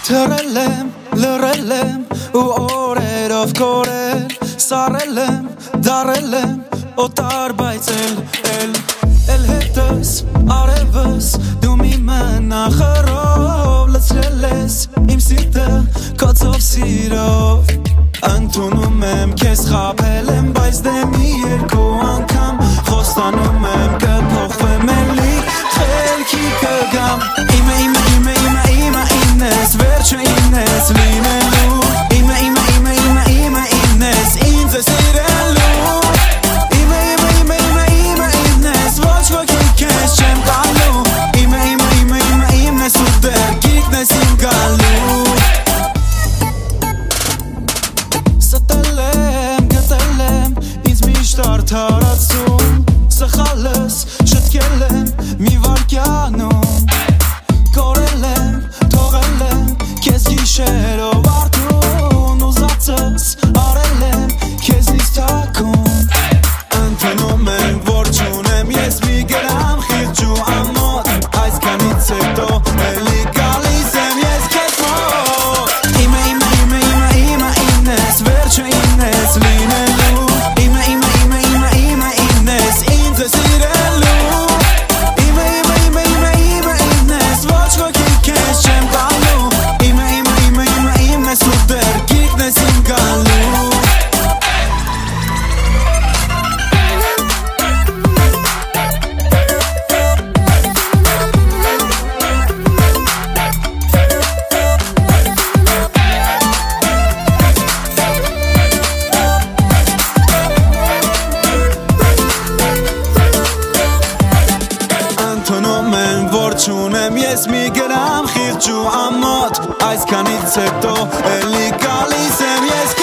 Թռել եմ, լռել եմ ու օրերով կորել, սառել եմ, դարել եմ, օտար բայց էլ հետս, արևս, դու մի մնախռով լցրել ես իմ սիրտը քոցով սիրով, ընդունում եմ քեզ խաբել եմ, բայց դե մի երկու անգամ խոստանում եմ կփոխվեմ էլի, խելքի կգամ, իմը ինես, վերջը ինես լինելու, իմը ինես, ինձ է սիրելու, իմը ինես, ոչ ոքի քեզ չեմ տալու, իմը ինես ու դեռ գիրկն ես իմ գալու, ստել եմ, գտել եմ, ինձ միշտ արդարացում, սխալս շտկել եմ մի վարկյանում, կորել եմ, թողել եմ, քեզ գիշերով արդուն, ուզածս արել եմ, քեզնից թաքուն, ընդունում եմ, որ չունեմ ես մի գրամ խիղճ ու ամոթ, այսքանից հետո էլի գալիս եմ ես քեզ մոտ, իմը ինես, վերջը ինես լինելու, իմը ինես, ինձ է սիրելու, իմը ինես, ոչ ոքի քեզ չեմ տալու, իմը ինես ու դեռ գիրկն ես իմ գալու, ընդունում եմ, որ չունեմ ես մի գրամ խիղճ ու ամոթ, այսքանից հետո էլի գալիս եմ ես